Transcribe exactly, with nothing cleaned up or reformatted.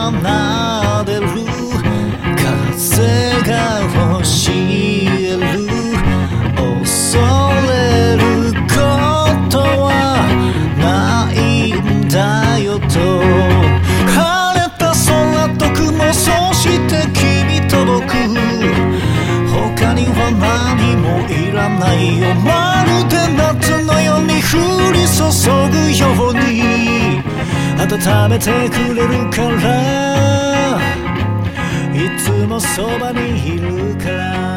奏でる風が教える恐れることはないんだよと晴れた空と雲そして君届く他には何もいらないよまるで夏のように降り注ぐように温めてくれるからいつもそばにいるから